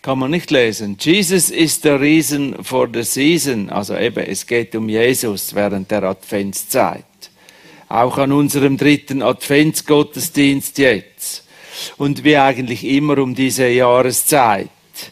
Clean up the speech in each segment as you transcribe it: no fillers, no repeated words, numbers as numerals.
kann man nicht lesen. Jesus is the reason for the season. Also eben, es geht um Jesus während der Adventszeit. Auch an unserem 3. Adventsgottesdienst jetzt. Und wie eigentlich immer um diese Jahreszeit.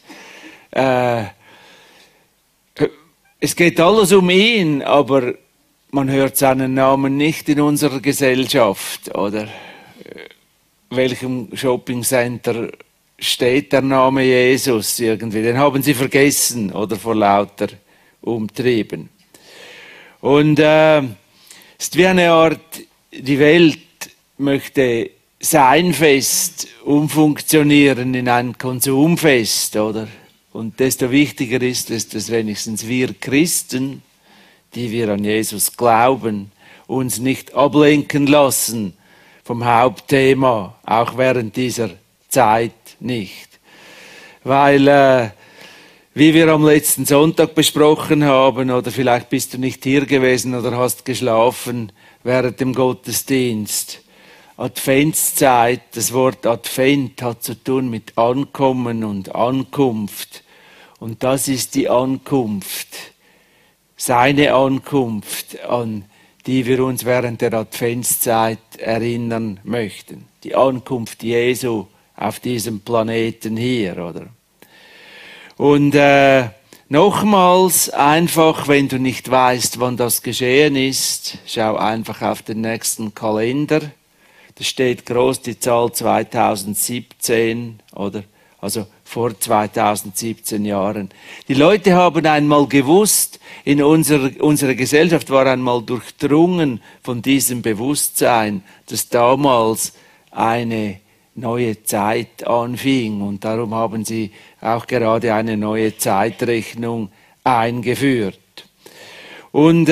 Es geht alles um ihn, aber man hört seinen Namen nicht in unserer Gesellschaft. Oder welchem Shoppingcenter steht der Name Jesus irgendwie? Den haben sie vergessen oder vor lauter Umtrieben. Und es ist wie eine Art, die Welt möchte sein Fest umfunktionieren in ein Konsumfest, oder? Und desto wichtiger ist es, dass wenigstens wir Christen, die wir an Jesus glauben, uns nicht ablenken lassen vom Hauptthema, auch während dieser Zeit nicht. Weil, wie wir am letzten Sonntag besprochen haben, oder vielleicht bist du nicht hier gewesen oder hast geschlafen während dem Gottesdienst. Adventszeit, das Wort Advent hat zu tun mit Ankommen und Ankunft. Und das ist die Ankunft, seine Ankunft, an die wir uns während der Adventszeit erinnern möchten. Die Ankunft Jesu auf diesem Planeten hier, oder? Und nochmals, einfach, wenn du nicht weißt, wann das geschehen ist, schau einfach auf den nächsten Kalender. Da steht groß die Zahl 2017, oder? Also vor 2017 Jahren. Die Leute haben einmal gewusst, unsere Gesellschaft war einmal durchdrungen von diesem Bewusstsein, dass damals eine neue Zeit anfing. Und darum haben sie auch gerade eine neue Zeitrechnung eingeführt. Und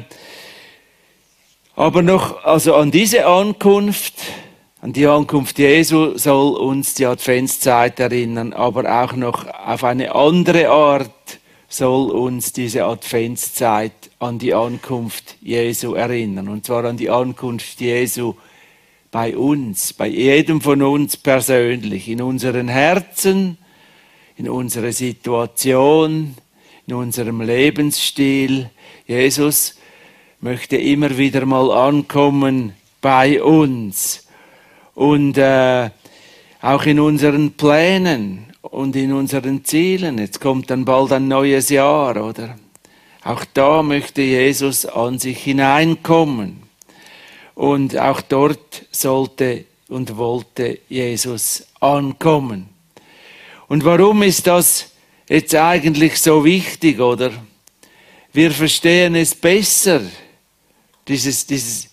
aber noch, also an diese Ankunft, an die Ankunft Jesu soll uns die Adventszeit erinnern, aber auch noch auf eine andere Art soll uns diese Adventszeit an die Ankunft Jesu erinnern. Und zwar an die Ankunft Jesu bei uns, bei jedem von uns persönlich, in unseren Herzen, in unserer Situation, in unserem Lebensstil. Jesus möchte immer wieder mal ankommen bei uns und auch in unseren Plänen und in unseren Zielen. Jetzt kommt dann bald ein neues Jahr, oder? Auch da möchte Jesus an sich hineinkommen. Und auch dort sollte und wollte Jesus ankommen. Und warum ist das jetzt eigentlich so wichtig, oder? Wir verstehen es besser, dieses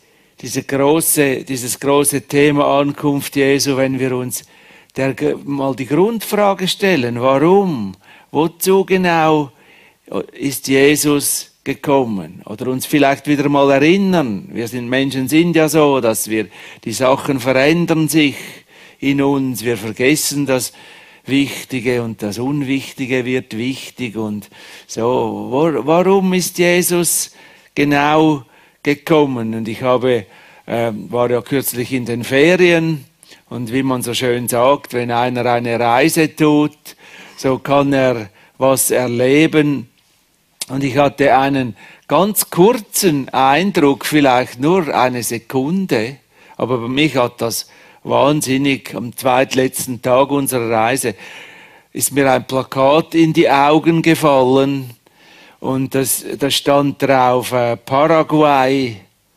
große Thema Ankunft Jesu, wenn wir uns mal die Grundfrage stellen, warum, wozu genau ist Jesus gekommen? Oder uns vielleicht wieder mal erinnern, Menschen sind ja so, dass die Sachen verändern sich in uns, wir vergessen das Wichtige und das Unwichtige wird wichtig und so. Warum ist Jesus genau gekommen? Und ich war ja kürzlich in den Ferien und wie man so schön sagt, wenn einer eine Reise tut, so kann er was erleben. Und ich hatte einen ganz kurzen Eindruck, vielleicht nur eine Sekunde, aber bei mich hat das wahnsinnig, am zweitletzten Tag unserer Reise ist mir ein Plakat in die Augen gefallen und da stand drauf Paraguay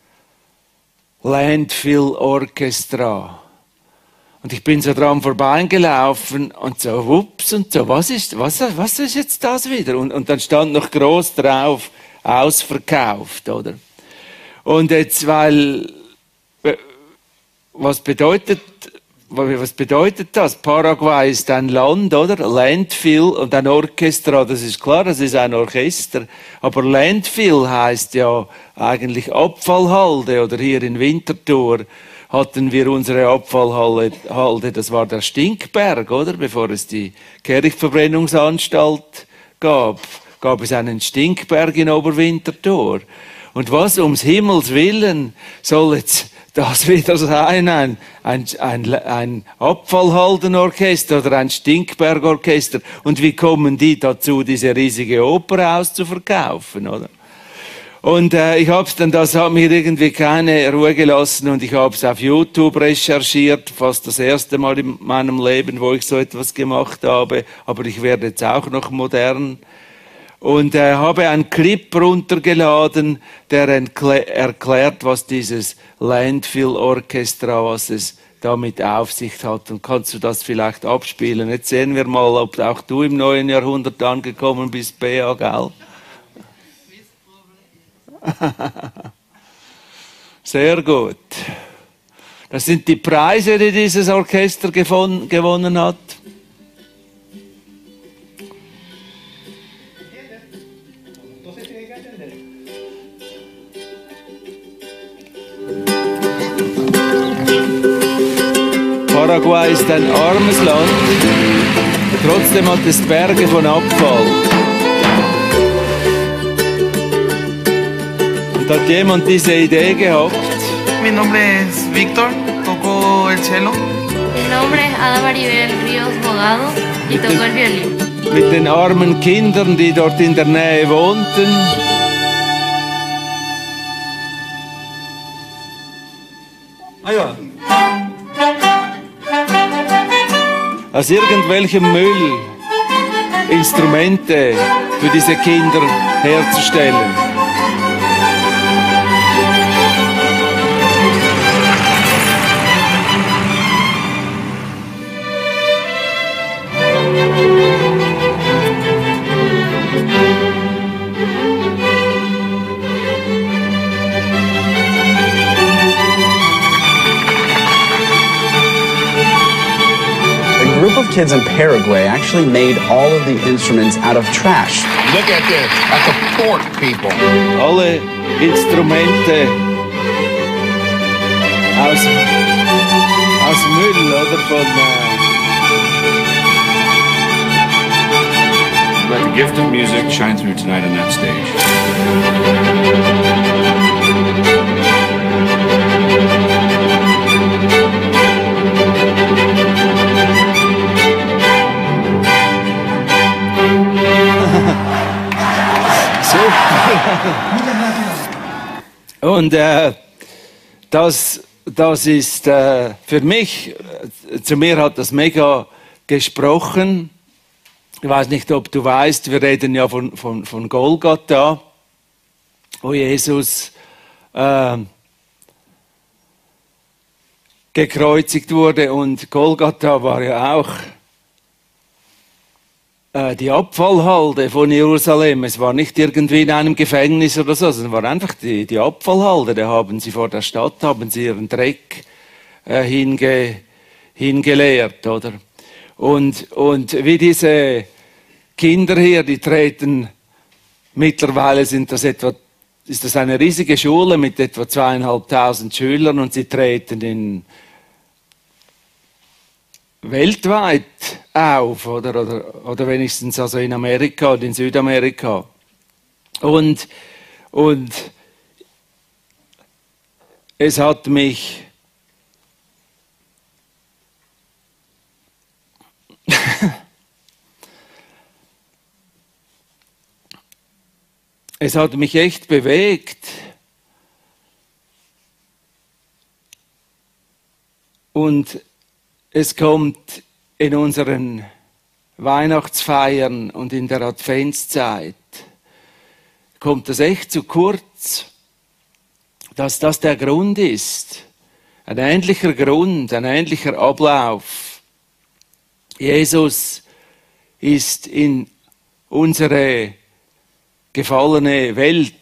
Landfill Orchestra. Und ich bin so dran vorbeigelaufen und so, wups, und so, was ist jetzt das wieder? Und dann stand noch groß drauf, ausverkauft, oder? Und jetzt, was bedeutet das? Paraguay ist ein Land, oder? Landfill und ein Orchestra, das ist klar, das ist ein Orchester. Aber Landfill heißt ja eigentlich Abfallhalde, oder hier in Winterthur hatten wir unsere Abfallhalde, das war der Stinkberg, oder? Bevor es die Kirchverbrennungsanstalt gab es einen Stinkberg in Oberwinterthur. Und was ums Himmels Willen soll jetzt das wieder sein, ein Abfallhaldenorchester oder ein Stinkbergorchester. Und wie kommen die dazu, diese riesige Oper auszuverkaufen, oder? Und das hat mir irgendwie keine Ruhe gelassen und ich habe es auf YouTube recherchiert, fast das erste Mal in meinem Leben, wo ich so etwas gemacht habe. Aber ich werde jetzt auch noch modern. Und habe einen Clip runtergeladen, der erklärt, was dieses Landfill Orchestra, was es damit auf sich hat. Und kannst du das vielleicht abspielen? Jetzt sehen wir mal, ob auch du im neuen Jahrhundert angekommen bist, Bea, gell? Sehr gut. Das sind die Preise, die dieses Orchester gewonnen hat. Paraguay ist ein armes Land, trotzdem hat es Berge von Abfall. Und hat jemand diese Idee gehabt? Mi nombre es Víctor, toco el cello. Mi nombre es Ada Maribel Ríos Bogado y toco el violín. Mit den armen Kindern, die dort in der Nähe wohnten. Aus irgendwelchem Müll Instrumente für diese Kinder herzustellen. A group of kids in Paraguay actually made all of the instruments out of trash. Look at this. That's a fork, people. Alle Instrumente aus Müll oder von Let the gift of music shine through tonight on that stage. Und das ist für mich, zu mir hat das mega gesprochen. Ich weiß nicht, ob du weißt, wir reden ja von Golgatha, wo Jesus gekreuzigt wurde. Und Golgatha war ja auch die Abfallhalde von Jerusalem. Es war nicht irgendwie in einem Gefängnis oder so, sondern war einfach die Abfallhalde. Da haben sie vor der Stadt, haben sie ihren Dreck hingeleert, oder? Und wie diese Kinder hier, die treten, mittlerweile ist das eine riesige Schule mit etwa 2500 Schülern und sie treten weltweit auf, oder wenigstens also in Amerika und in Südamerika. Und es hat mich es hat mich echt bewegt. Und es kommt in unseren Weihnachtsfeiern und in der Adventszeit, kommt es echt zu kurz, dass das der Grund ist. Ein ähnlicher Grund, ein ähnlicher Ablauf. Jesus ist in unsere gefallene Welt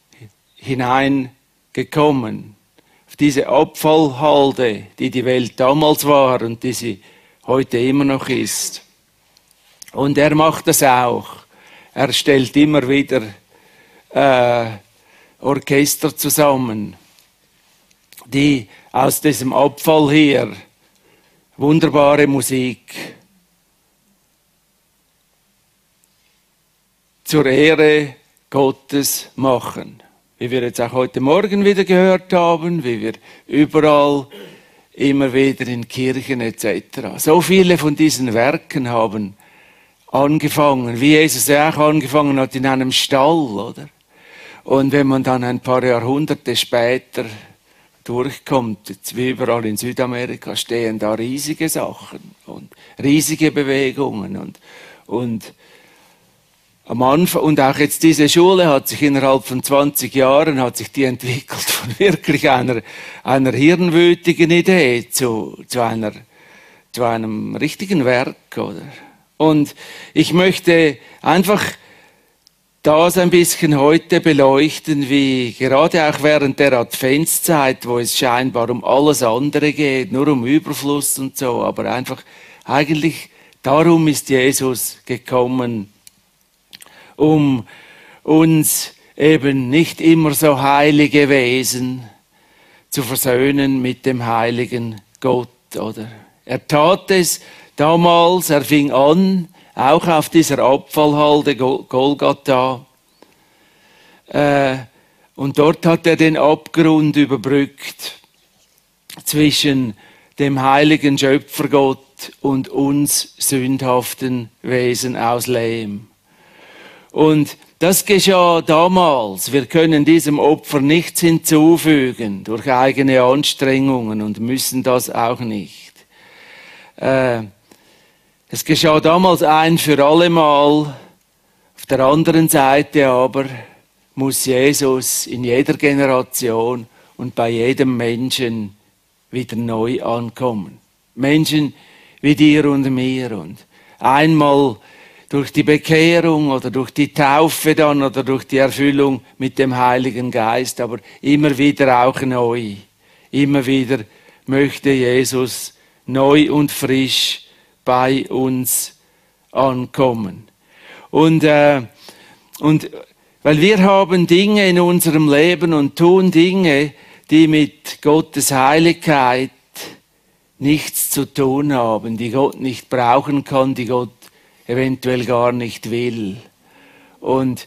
hineingekommen. Auf diese Abfallhalde, die Welt damals war und die sie heute immer noch ist. Und er macht das auch. Er stellt immer wieder Orchester zusammen, die aus diesem Abfall hier wunderbare Musik zur Ehre Gottes machen. wie wir jetzt auch heute Morgen wieder gehört haben, wie wir überall immer wieder in Kirchen etc. So viele von diesen Werken haben angefangen, wie Jesus auch angefangen hat in einem Stall, oder? Und wenn man dann ein paar Jahrhunderte später durchkommt, jetzt wie überall in Südamerika, stehen da riesige Sachen und riesige Bewegungen und am Anfang, und auch jetzt diese Schule hat sich innerhalb von 20 Jahren hat sich die entwickelt von wirklich einer hirnwütigen Idee zu einem richtigen Werk, oder? Und ich möchte einfach das ein bisschen heute beleuchten, wie gerade auch während der Adventszeit, wo es scheinbar um alles andere geht, nur um Überfluss und so, aber einfach eigentlich darum ist Jesus gekommen, um uns eben nicht immer so heilige Wesen zu versöhnen mit dem heiligen Gott, oder? Er tat es damals, er fing an, auch auf dieser Abfallhalde Golgatha, und dort hat er den Abgrund überbrückt zwischen dem heiligen Schöpfergott und uns sündhaften Wesen aus Lehm. Und das geschah damals. Wir können diesem Opfer nichts hinzufügen durch eigene Anstrengungen und müssen das auch nicht. Es geschah damals ein für allemal. Auf der anderen Seite aber muss Jesus in jeder Generation und bei jedem Menschen wieder neu ankommen. Menschen wie dir und mir. Und einmal durch die Bekehrung oder durch die Taufe dann oder durch die Erfüllung mit dem Heiligen Geist, aber immer wieder auch neu. Immer wieder möchte Jesus neu und frisch bei uns ankommen. Und weil wir haben Dinge in unserem Leben und tun Dinge, die mit Gottes Heiligkeit nichts zu tun haben, die Gott nicht brauchen kann, die Gott eventuell gar nicht will. Und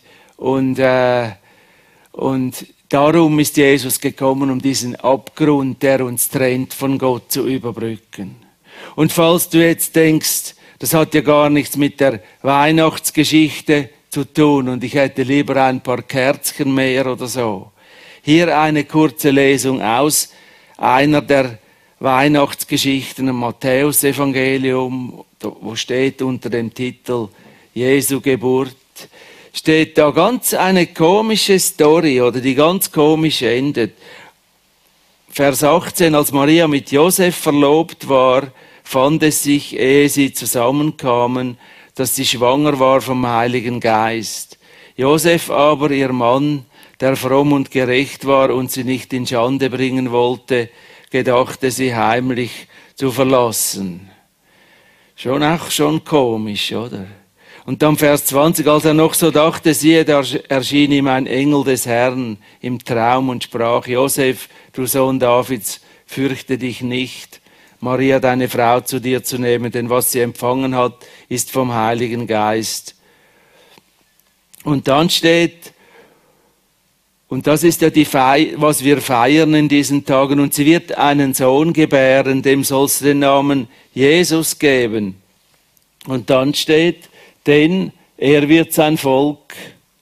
darum ist Jesus gekommen, um diesen Abgrund, der uns trennt von Gott, zu überbrücken. Und falls du jetzt denkst, das hat ja gar nichts mit der Weihnachtsgeschichte zu tun und ich hätte lieber ein paar Kerzchen mehr oder so. Hier eine kurze Lesung aus einer der Weihnachtsgeschichten im Matthäus-Evangelium, wo steht unter dem Titel Jesu Geburt, steht da ganz eine komische Story, oder die ganz komisch endet. Vers 18, als Maria mit Josef verlobt war, fand es sich, ehe sie zusammenkamen, dass sie schwanger war vom Heiligen Geist. Josef aber, ihr Mann, der fromm und gerecht war und sie nicht in Schande bringen wollte, gedachte sie heimlich zu verlassen. Schon komisch, oder? Und dann Vers 20, als er noch so dachte, siehe, da erschien ihm ein Engel des Herrn im Traum und sprach, Josef, du Sohn Davids, fürchte dich nicht, Maria, deine Frau, zu dir zu nehmen, denn was sie empfangen hat, ist vom Heiligen Geist. Und dann steht, und das ist ja was wir feiern in diesen Tagen, und sie wird einen Sohn gebären, dem sollst du den Namen Jesus geben. Und dann steht, denn er wird sein Volk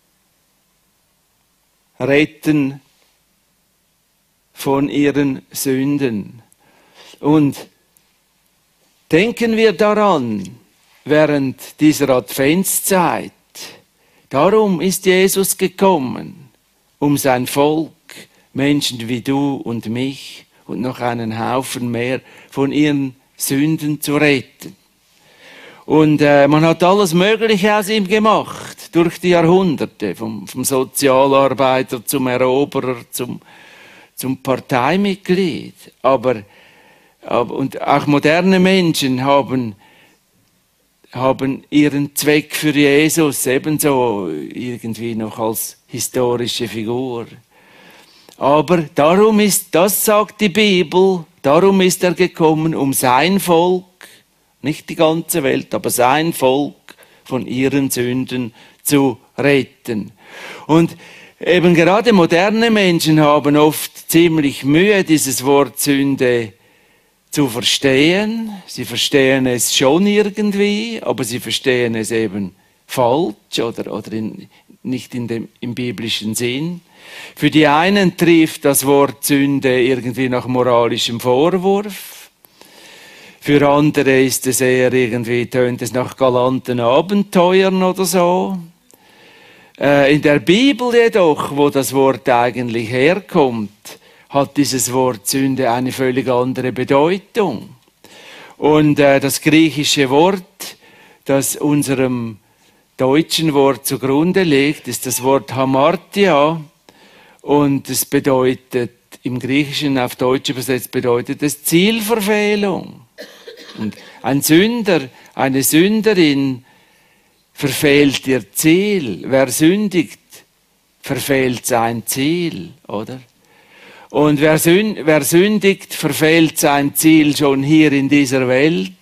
retten von ihren Sünden. Und denken wir daran, während dieser Adventszeit, darum ist Jesus gekommen, um sein Volk, Menschen wie du und mich und noch einen Haufen mehr, von ihren Sünden zu retten. Und man hat alles Mögliche aus ihm gemacht, durch die Jahrhunderte, vom Sozialarbeiter zum Eroberer, zum Parteimitglied. Aber und auch moderne Menschen haben ihren Zweck für Jesus ebenso irgendwie noch als historische Figur. Aber das sagt die Bibel, darum ist er gekommen, um sein Volk, nicht die ganze Welt, aber sein Volk von ihren Sünden zu retten. Und Eben gerade moderne Menschen haben oft ziemlich Mühe, dieses Wort Sünde zu verstehen. Sie verstehen es schon irgendwie, aber sie verstehen es eben falsch oder nicht im biblischen Sinn. Für die einen trifft das Wort Sünde irgendwie nach moralischem Vorwurf. Für andere ist es eher irgendwie, tönt es nach galanten Abenteuern oder so. In der Bibel jedoch, wo das Wort eigentlich herkommt, hat dieses Wort Sünde eine völlig andere Bedeutung. Und das griechische Wort, das unserem deutschen Wort zugrunde liegt, ist das Wort Hamartia. Und es bedeutet, im Griechischen auf Deutsch übersetzt, bedeutet es Zielverfehlung. Und ein Sünder, eine Sünderin verfehlt ihr Ziel. Wer sündigt, verfehlt sein Ziel, oder? Und wer sündigt, verfehlt sein Ziel schon hier in dieser Welt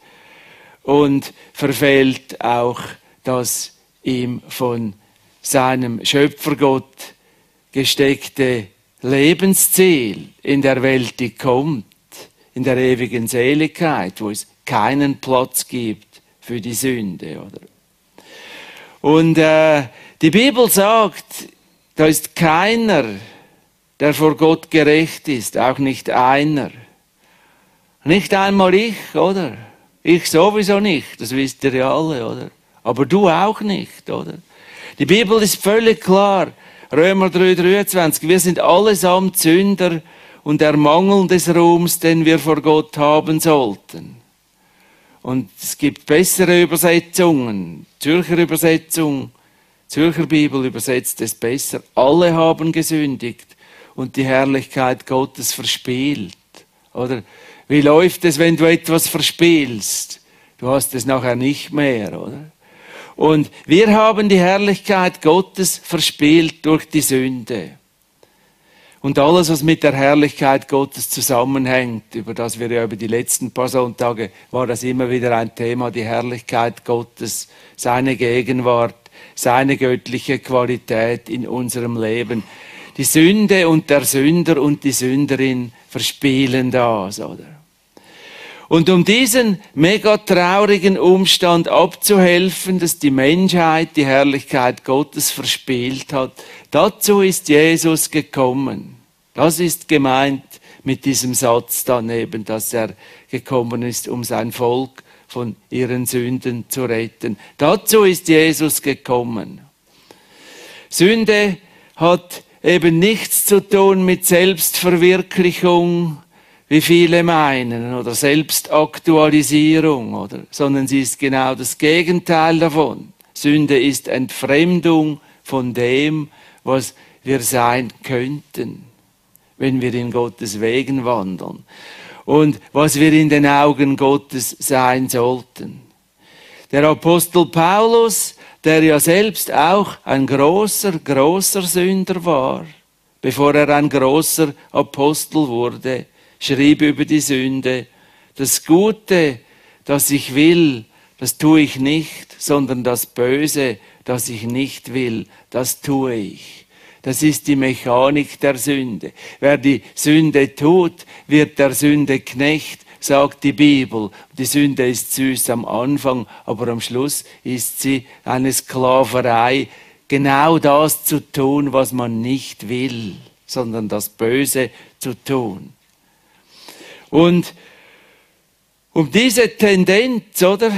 und verfehlt auch das ihm von seinem Schöpfergott gesteckte Lebensziel in der Welt, die kommt, in der ewigen Seligkeit, wo es keinen Platz gibt für die Sünde, oder? Und die Bibel sagt, da ist keiner, der vor Gott gerecht ist, auch nicht einer. Nicht einmal ich, oder? Ich sowieso nicht, das wisst ihr ja alle, oder? Aber du auch nicht, oder? Die Bibel ist völlig klar. Römer 3,23, wir sind allesamt Sünder und ermangeln des Ruhms, den wir vor Gott haben sollten. Und es gibt bessere Übersetzungen. Zürcher Übersetzung, Zürcher Bibel übersetzt es besser. Alle haben gesündigt und die Herrlichkeit Gottes verspielt. Oder wie läuft es, wenn du etwas verspielst? Du hast es nachher nicht mehr, oder? Und wir haben die Herrlichkeit Gottes verspielt durch die Sünde. Und alles, was mit der Herrlichkeit Gottes zusammenhängt, über das wir ja über die letzten paar Sonntage, war das immer wieder ein Thema, die Herrlichkeit Gottes, seine Gegenwart, seine göttliche Qualität in unserem Leben. Die Sünde und der Sünder und die Sünderin verspielen das, oder? Und um diesen mega traurigen Umstand abzuhelfen, dass die Menschheit die Herrlichkeit Gottes verspielt hat, dazu ist Jesus gekommen. Das ist gemeint mit diesem Satz daneben, dass er gekommen ist, um sein Volk von ihren Sünden zu retten. Dazu ist Jesus gekommen. Sünde hat eben nichts zu tun mit Selbstverwirklichung, wie viele meinen, oder Selbstaktualisierung, oder? Sondern sie ist genau das Gegenteil davon. Sünde ist Entfremdung von dem, was wir sein könnten, wenn wir in Gottes Wegen wandeln. Und was wir in den Augen Gottes sein sollten. Der Apostel Paulus, der ja selbst auch ein großer Sünder war, bevor er ein großer Apostel wurde, schrieb über die Sünde: Das Gute, das ich will, das tue ich nicht, sondern das Böse, das ich nicht will, das tue ich. Das ist die Mechanik der Sünde. Wer die Sünde tut, wird der Sünde Knecht, sagt die Bibel. Die Sünde ist süß am Anfang, aber am Schluss ist sie eine Sklaverei, genau das zu tun, was man nicht will, sondern das Böse zu tun. Und um diese Tendenz, oder?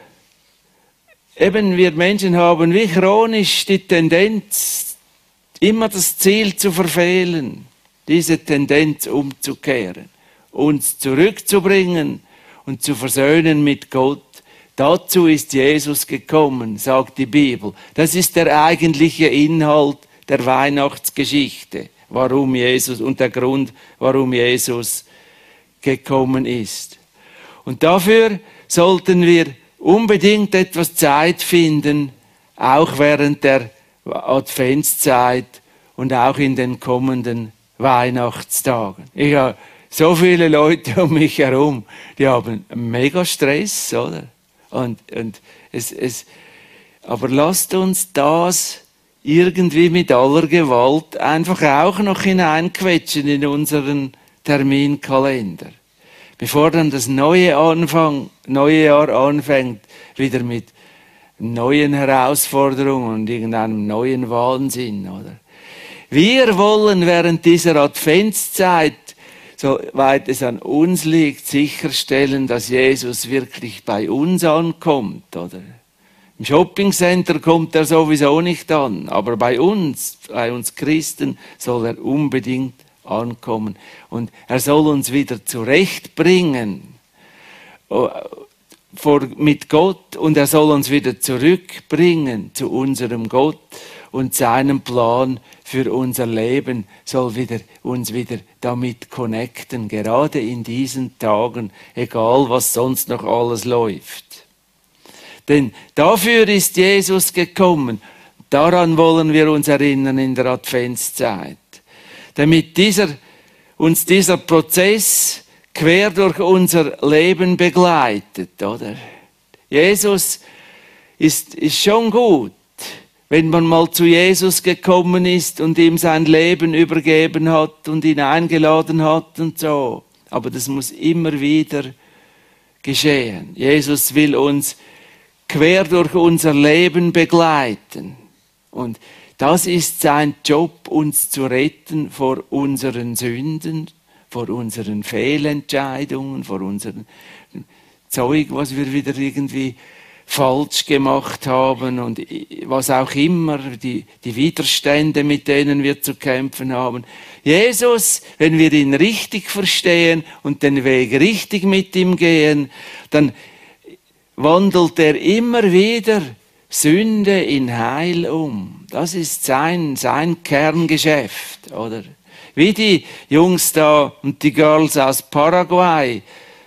Eben wir Menschen haben wie chronisch die Tendenz, immer das Ziel zu verfehlen, diese Tendenz umzukehren, uns zurückzubringen und zu versöhnen mit Gott. Dazu ist Jesus gekommen, sagt die Bibel. Das ist der eigentliche Inhalt der Weihnachtsgeschichte, warum Jesus und der Grund, warum Jesus gekommen ist. Und dafür sollten wir unbedingt etwas Zeit finden, auch während der Adventszeit und auch in den kommenden Weihnachtstagen. Ich habe so viele Leute um mich herum, die haben mega Stress, oder? Aber lasst uns das irgendwie mit aller Gewalt einfach auch noch hineinquetschen in unseren Terminkalender. Bevor dann das neue Jahr anfängt, wieder mit neuen Herausforderungen und irgendeinem neuen Wahnsinn, oder? Wir wollen während dieser Adventszeit, soweit es an uns liegt, sicherstellen, dass Jesus wirklich bei uns ankommt, oder? Im Shoppingcenter kommt er sowieso nicht an, aber bei uns Christen, soll er unbedingt ankommen. Und er soll uns wieder zurechtbringen mit Gott, und er soll uns wieder zurückbringen zu unserem Gott, und seinem Plan für unser Leben soll uns wieder damit connecten, gerade in diesen Tagen, egal was sonst noch alles läuft. Denn dafür ist Jesus gekommen. Daran wollen wir uns erinnern in der Adventszeit. Damit uns dieser Prozess quer durch unser Leben begleitet, oder? Jesus ist schon gut, wenn man mal zu Jesus gekommen ist und ihm sein Leben übergeben hat und ihn eingeladen hat und so. Aber das muss immer wieder geschehen. Jesus will uns quer durch unser Leben begleiten. Und das ist sein Job, uns zu retten vor unseren Sünden, vor unseren Fehlentscheidungen, vor unserem Zeug, was wir wieder irgendwie falsch gemacht haben und was auch immer, die Widerstände, mit denen wir zu kämpfen haben. Jesus, wenn wir ihn richtig verstehen und den Weg richtig mit ihm gehen, dann wandelt er immer wieder Sünde in Heil um. Das ist sein Kerngeschäft, oder? Wie die Jungs da und die Girls aus Paraguay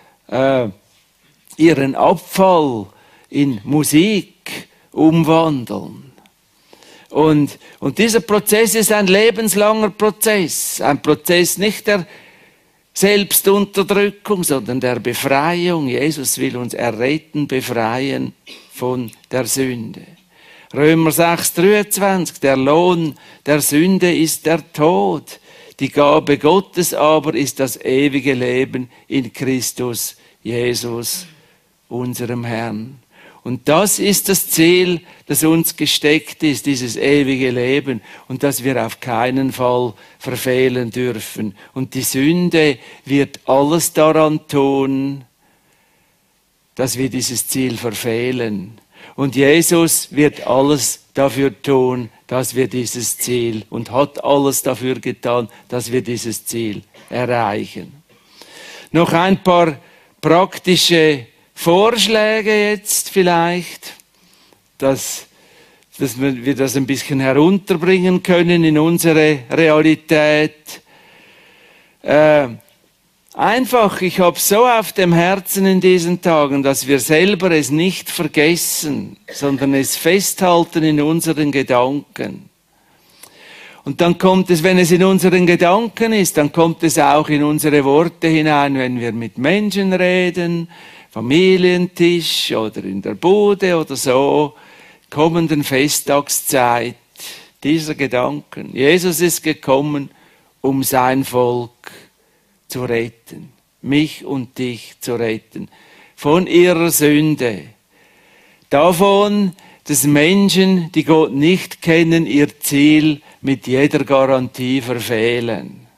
ihren Abfall in Musik umwandeln. Und dieser Prozess ist ein lebenslanger Prozess. Ein Prozess nicht der Selbstunterdrückung, sondern der Befreiung. Jesus will uns erretten, befreien von der Sünde. Römer 6,23, der Lohn der Sünde ist der Tod. Die Gabe Gottes aber ist das ewige Leben in Christus Jesus, unserem Herrn. Und das ist das Ziel, das uns gesteckt ist, dieses ewige Leben, und das wir auf keinen Fall verfehlen dürfen. Und die Sünde wird alles daran tun, dass wir dieses Ziel verfehlen. Und Jesus wird alles dafür tun, dass wir dieses Ziel, und hat alles dafür getan, dass wir dieses Ziel erreichen. Noch ein paar praktische Vorschläge jetzt vielleicht, dass wir das ein bisschen herunterbringen können in unsere Realität. Einfach, ich habe so auf dem Herzen in diesen Tagen, dass wir selber es nicht vergessen, sondern es festhalten in unseren Gedanken. Und dann kommt es, wenn es in unseren Gedanken ist, dann kommt es auch in unsere Worte hinein, wenn wir mit Menschen reden, Familientisch oder in der Bude oder so, kommenden Festtagszeit, dieser Gedanken. Jesus ist gekommen, um sein Volk zu retten, mich und dich zu retten, von ihrer Sünde, davon, dass Menschen, die Gott nicht kennen, ihr Ziel mit jeder Garantie verfehlen.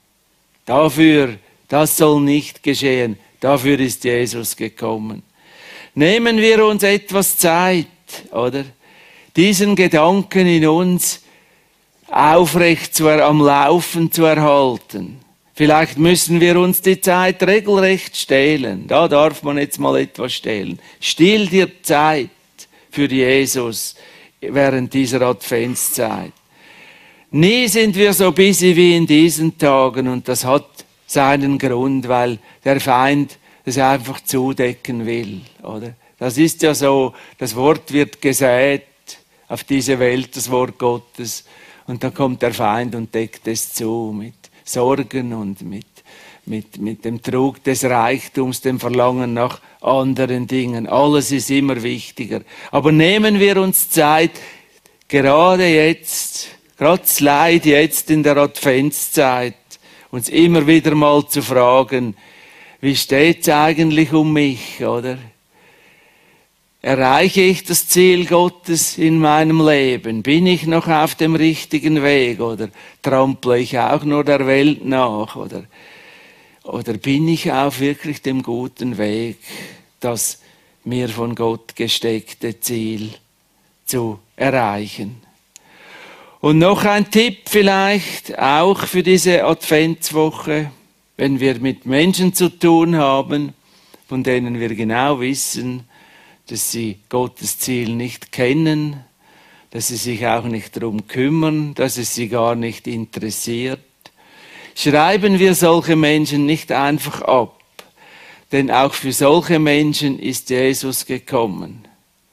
Das soll nicht geschehen. Dafür ist Jesus gekommen. Nehmen wir uns etwas Zeit, oder? Diesen Gedanken in uns aufrecht am Laufen zu erhalten. Vielleicht müssen wir uns die Zeit regelrecht stehlen. Da darf man jetzt mal etwas stehlen. Still dir Zeit für Jesus während dieser Adventszeit. Nie sind wir so busy wie in diesen Tagen, und das hat seinen Grund, weil der Feind es einfach zudecken will, oder? Das ist ja so, das Wort wird gesät auf diese Welt, das Wort Gottes, und dann kommt der Feind und deckt es zu mit Sorgen und mit dem Trug des Reichtums, dem Verlangen nach anderen Dingen. Alles ist immer wichtiger. Aber nehmen wir uns Zeit, gerade das Leid jetzt in der Adventszeit, uns immer wieder mal zu fragen, wie steht's eigentlich um mich, oder? Erreiche ich das Ziel Gottes in meinem Leben? Bin ich noch auf dem richtigen Weg, oder trample ich auch nur der Welt nach, oder bin ich auf wirklich dem guten Weg, das mir von Gott gesteckte Ziel zu erreichen? Und noch ein Tipp vielleicht auch für diese Adventswoche, wenn wir mit Menschen zu tun haben, von denen wir genau wissen, dass sie Gottes Ziel nicht kennen, dass sie sich auch nicht darum kümmern, dass es sie gar nicht interessiert. Schreiben wir solche Menschen nicht einfach ab, denn auch für solche Menschen ist Jesus gekommen.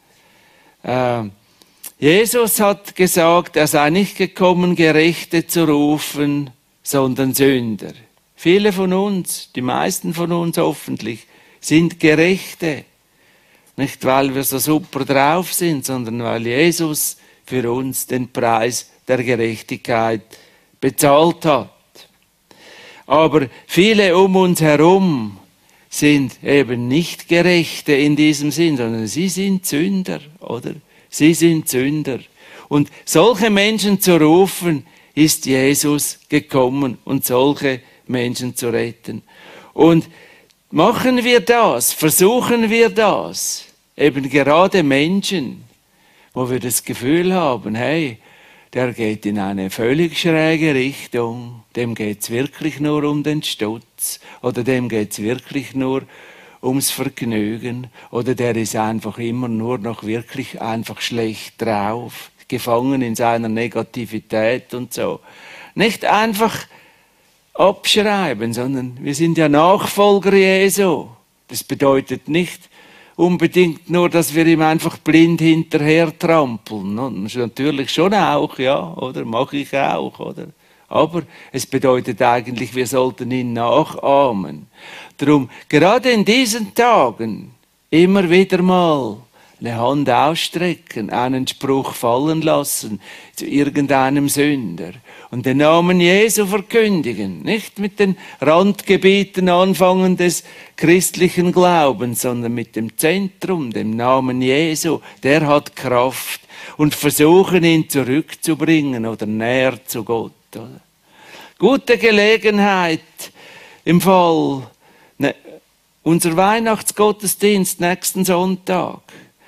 Jesus hat gesagt, er sei nicht gekommen, Gerechte zu rufen, sondern Sünder. Viele von uns, die meisten von uns hoffentlich, sind Gerechte. Nicht, weil wir so super drauf sind, sondern weil Jesus für uns den Preis der Gerechtigkeit bezahlt hat. Aber viele um uns herum sind eben nicht Gerechte in diesem Sinn, sondern sie sind Sünder, oder? Sie sind Sünder. Und solche Menschen zu rufen, ist Jesus gekommen und solche Menschen zu retten. Und machen wir das, versuchen wir das, eben gerade Menschen, wo wir das Gefühl haben, hey, der geht in eine völlig schräge Richtung, dem geht's wirklich nur um den Stutz oder dem geht's wirklich nur ums Vergnügen oder der ist einfach immer nur noch wirklich einfach schlecht drauf, gefangen in seiner Negativität und so. Nicht einfach abschreiben, sondern wir sind ja Nachfolger Jesu. Das bedeutet nicht unbedingt nur, dass wir ihm einfach blind hinterher trampeln. Und natürlich schon auch, ja, oder? Mache ich auch, oder? Aber es bedeutet eigentlich, wir sollten ihn nachahmen. Darum, gerade in diesen Tagen, immer wieder mal eine Hand ausstrecken, einen Spruch fallen lassen zu irgendeinem Sünder und den Namen Jesu verkündigen. Nicht mit den Randgebieten anfangen des christlichen Glaubens, sondern mit dem Zentrum, dem Namen Jesu. Der hat Kraft und versuchen, ihn zurückzubringen oder näher zu Gott. Oder? Gute Gelegenheit im Fall unser Weihnachtsgottesdienst nächsten Sonntag.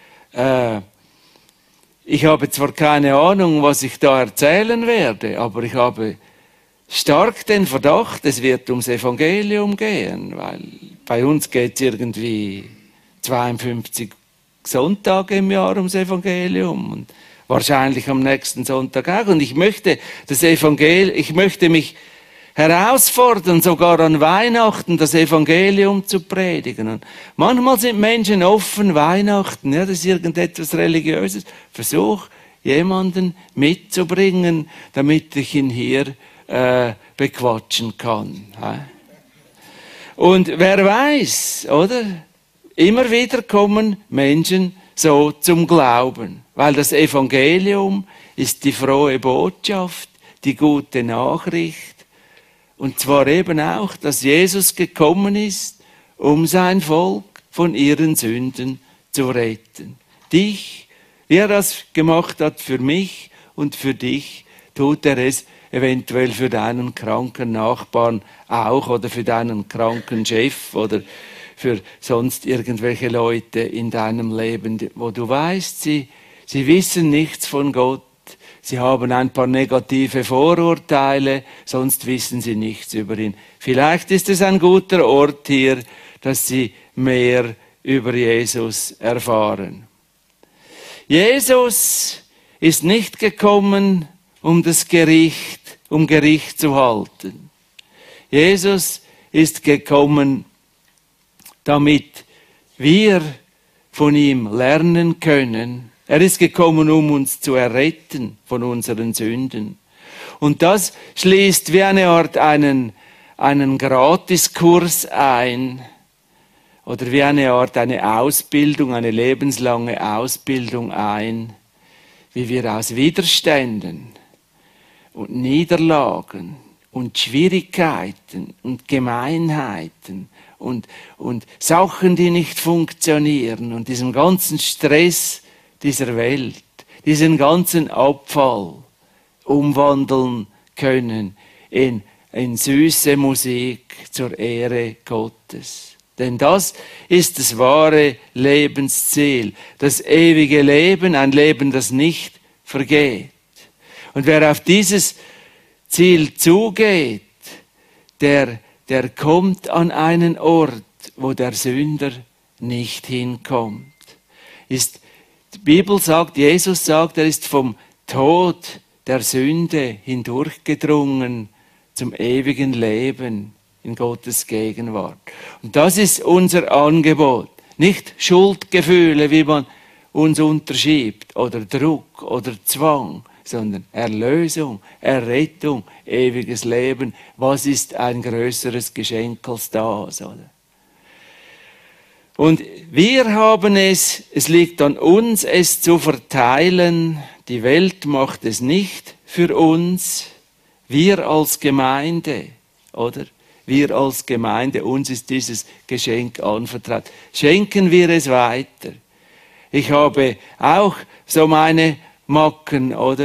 Ich habe zwar keine Ahnung, was ich da erzählen werde, aber ich habe stark den Verdacht, es wird ums Evangelium gehen, weil bei uns geht es irgendwie 52 Sonntage im Jahr ums Evangelium und wahrscheinlich am nächsten Sonntag auch. Und ich möchte mich herausfordern, sogar an Weihnachten das Evangelium zu predigen. Und manchmal sind Menschen offen, Weihnachten, ja, das ist irgendetwas Religiöses. Versuch, jemanden mitzubringen, damit ich ihn hier bequatschen kann. Und wer weiß, oder? Immer wieder kommen Menschen so zum Glauben, weil das Evangelium ist die frohe Botschaft, die gute Nachricht. Und zwar eben auch, dass Jesus gekommen ist, um sein Volk von ihren Sünden zu retten. Dich, wie er das gemacht hat für mich und für dich, tut er es eventuell für deinen kranken Nachbarn auch oder für deinen kranken Chef oder für sonst irgendwelche Leute in deinem Leben, wo du weißt, sie wissen nichts von Gott. Sie haben ein paar negative Vorurteile, sonst wissen sie nichts über ihn. Vielleicht ist es ein guter Ort hier, dass sie mehr über Jesus erfahren. Jesus ist nicht gekommen, um Gericht zu halten. Jesus ist gekommen, damit wir von ihm lernen können. Er ist gekommen, um uns zu erretten von unseren Sünden. Und das schließt wie eine Art einen Gratiskurs ein oder wie eine Art eine Ausbildung, eine lebenslange Ausbildung ein. wie wir aus Widerständen und Niederlagen und Schwierigkeiten und Gemeinheiten und Sachen, die nicht funktionieren und diesem ganzen Stress dieser Welt, diesen ganzen Abfall umwandeln können in süße Musik zur Ehre Gottes. Denn das ist das wahre Lebensziel, das ewige Leben, ein Leben, das nicht vergeht. Und wer auf dieses Ziel zugeht, der kommt an einen Ort, wo der Sünder nicht hinkommt. Die Bibel sagt, Jesus sagt, er ist vom Tod der Sünde hindurchgedrungen zum ewigen Leben in Gottes Gegenwart. Und das ist unser Angebot. Nicht Schuldgefühle, wie man uns unterschiebt, oder Druck oder Zwang, sondern Erlösung, Errettung, ewiges Leben. Was ist ein größeres Geschenk als das, oder? Und wir haben es liegt an uns, es zu verteilen. Die Welt macht es nicht für uns. Wir als Gemeinde, oder? Wir als Gemeinde, uns ist dieses Geschenk anvertraut. Schenken wir es weiter. Ich habe auch so meine Macken, oder?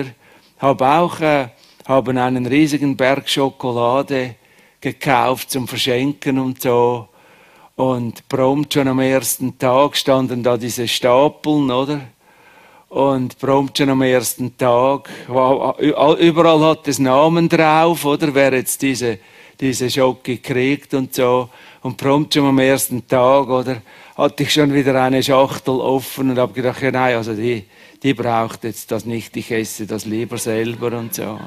Haben einen riesigen Berg Schokolade gekauft zum Verschenken und so. Und prompt schon am ersten Tag standen da diese Stapeln, oder? Und prompt schon am ersten Tag, überall hat es Namen drauf, oder? Wer jetzt diese Schoki kriegt und so. Und prompt schon am ersten Tag, oder? Hatte ich schon wieder eine Schachtel offen und habe gedacht, ja nein, also die braucht jetzt das nicht, ich esse das lieber selber und so.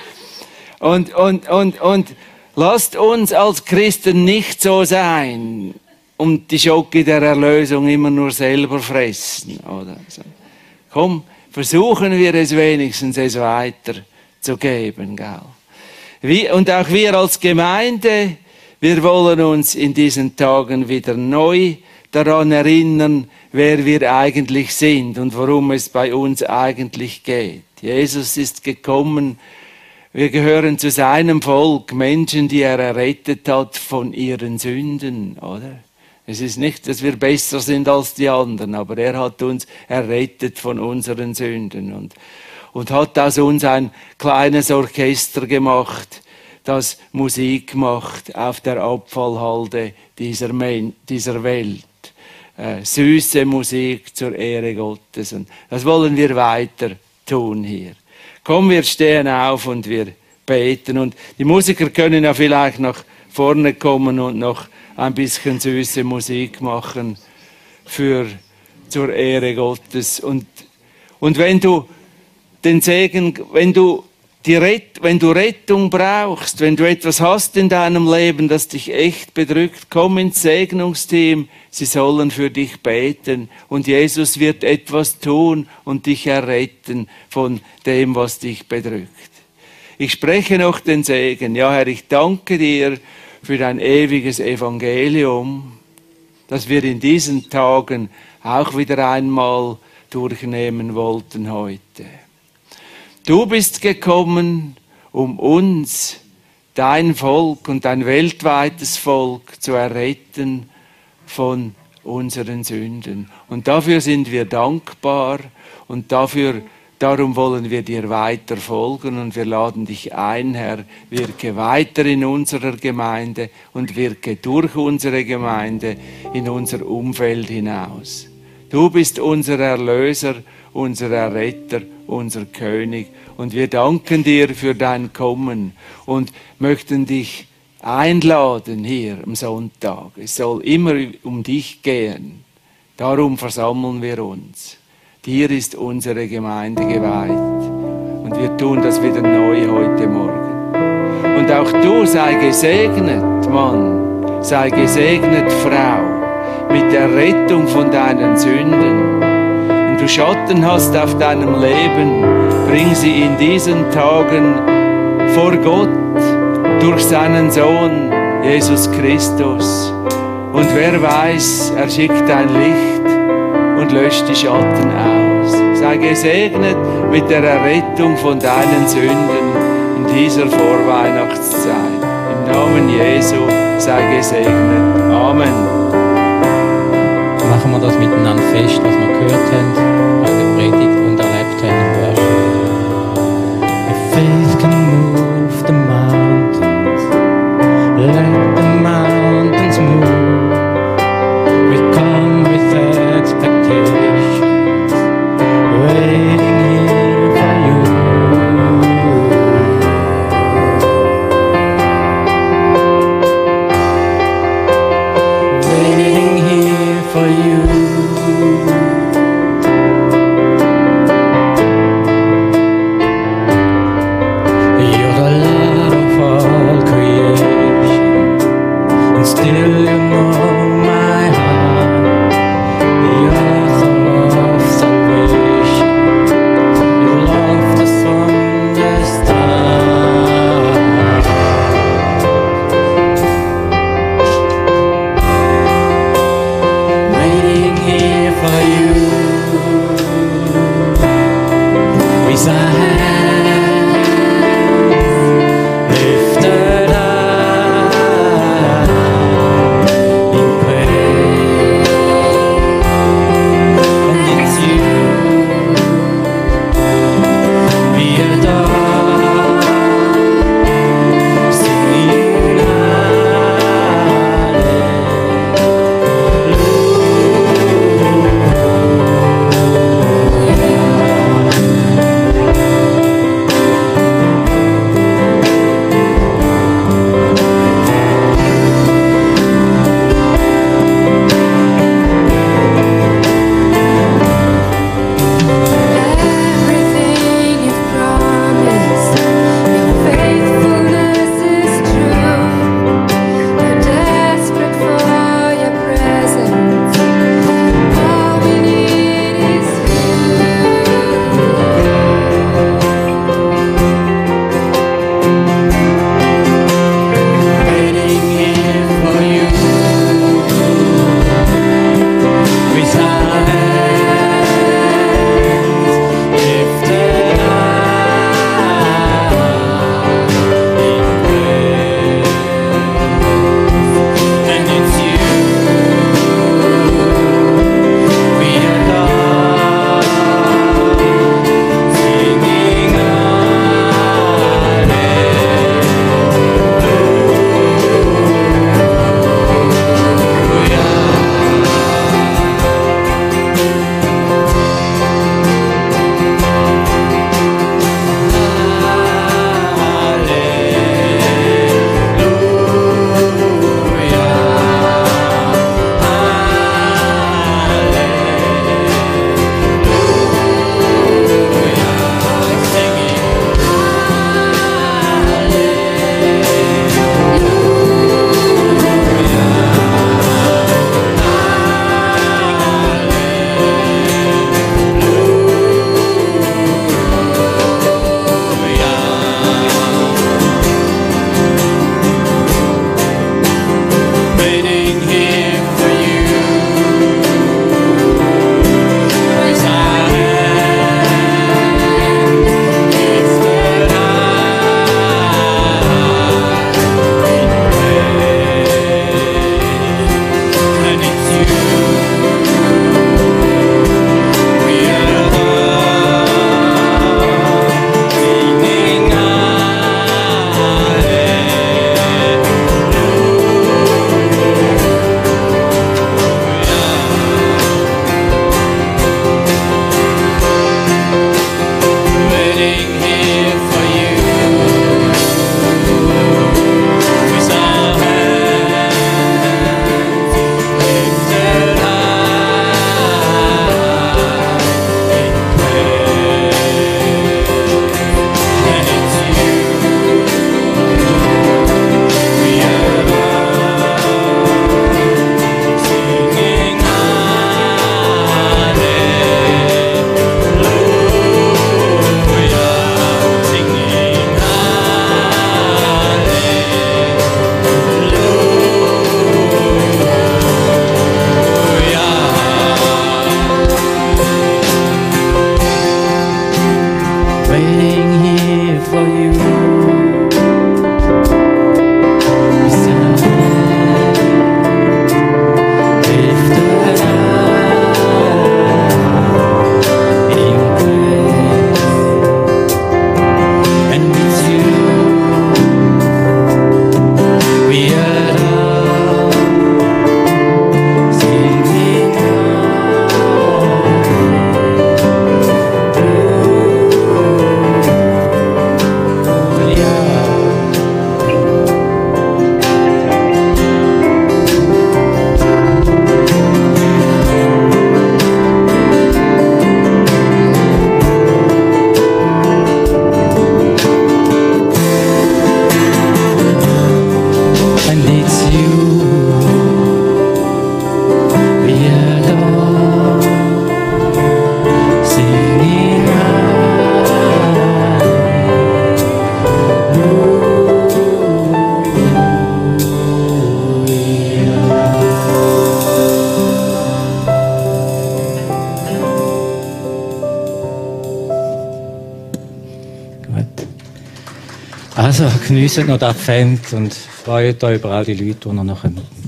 Und lasst uns als Christen nicht so sein und die Schoki der Erlösung immer nur selber fressen, oder? So. Komm, versuchen wir es wenigstens, es weiter zu geben, gell? Und auch wir als Gemeinde, wir wollen uns in diesen Tagen wieder neu daran erinnern, wer wir eigentlich sind und worum es bei uns eigentlich geht. Jesus ist gekommen, wir gehören zu seinem Volk, Menschen, die er errettet hat von ihren Sünden, oder? Es ist nicht, dass wir besser sind als die anderen, aber er hat uns errettet von unseren Sünden und hat aus uns ein kleines Orchester gemacht, das Musik macht auf der Abfallhalde dieser Welt. Süße Musik zur Ehre Gottes. Und das wollen wir weiter tun hier. Komm, wir stehen auf und wir beten. Und die Musiker können ja vielleicht nach vorne kommen und noch ein bisschen süße Musik machen zur Ehre Gottes. Und wenn du den Segen, wenn du Rettung brauchst, wenn du etwas hast in deinem Leben, das dich echt bedrückt, komm ins Segnungsteam. Sie sollen für dich beten und Jesus wird etwas tun und dich erretten von dem, was dich bedrückt. Ich spreche noch den Segen. Ja, Herr, ich danke dir für dein ewiges Evangelium, das wir in diesen Tagen auch wieder einmal durchnehmen wollten heute. Du bist gekommen, um uns, dein Volk und dein weltweites Volk zu erretten von unseren Sünden. Und dafür sind wir dankbar und darum wollen wir dir weiter folgen und wir laden dich ein, Herr, wirke weiter in unserer Gemeinde und wirke durch unsere Gemeinde in unser Umfeld hinaus. Du bist unser Erlöser, unser Erretter, unser König. Und wir danken dir für dein Kommen und möchten dich einladen hier am Sonntag. Es soll immer um dich gehen. Darum versammeln wir uns. Dir ist unsere Gemeinde geweiht. Und wir tun das wieder neu heute Morgen. Und auch du sei gesegnet, Mann, sei gesegnet, Frau, mit der Rettung von deinen Sünden. Wenn du Schatten hast auf deinem Leben, bring sie in diesen Tagen vor Gott durch seinen Sohn Jesus Christus. Und wer weiß, er schickt ein Licht und löscht die Schatten aus. Sei gesegnet mit der Errettung von deinen Sünden in dieser Vorweihnachtszeit. Im Namen Jesu sei gesegnet. Amen. Machen wir das miteinander fest, was wir gehört haben bei der Predigt und erlebt haben im Worship. If faith can move the mountains, let the mountains move. We come with expectations, waiting here for you. Waiting here for you. You're the Lord of all creation, and still you know my heart. The author of salvation, you loved us from the start. Waiting here for you. With our hands lifted high in praise, and it's you we adore, singing hallelujah. waiting here for you. Also, geniessen noch den Advent und freut euch über all die Leute, die ihr noch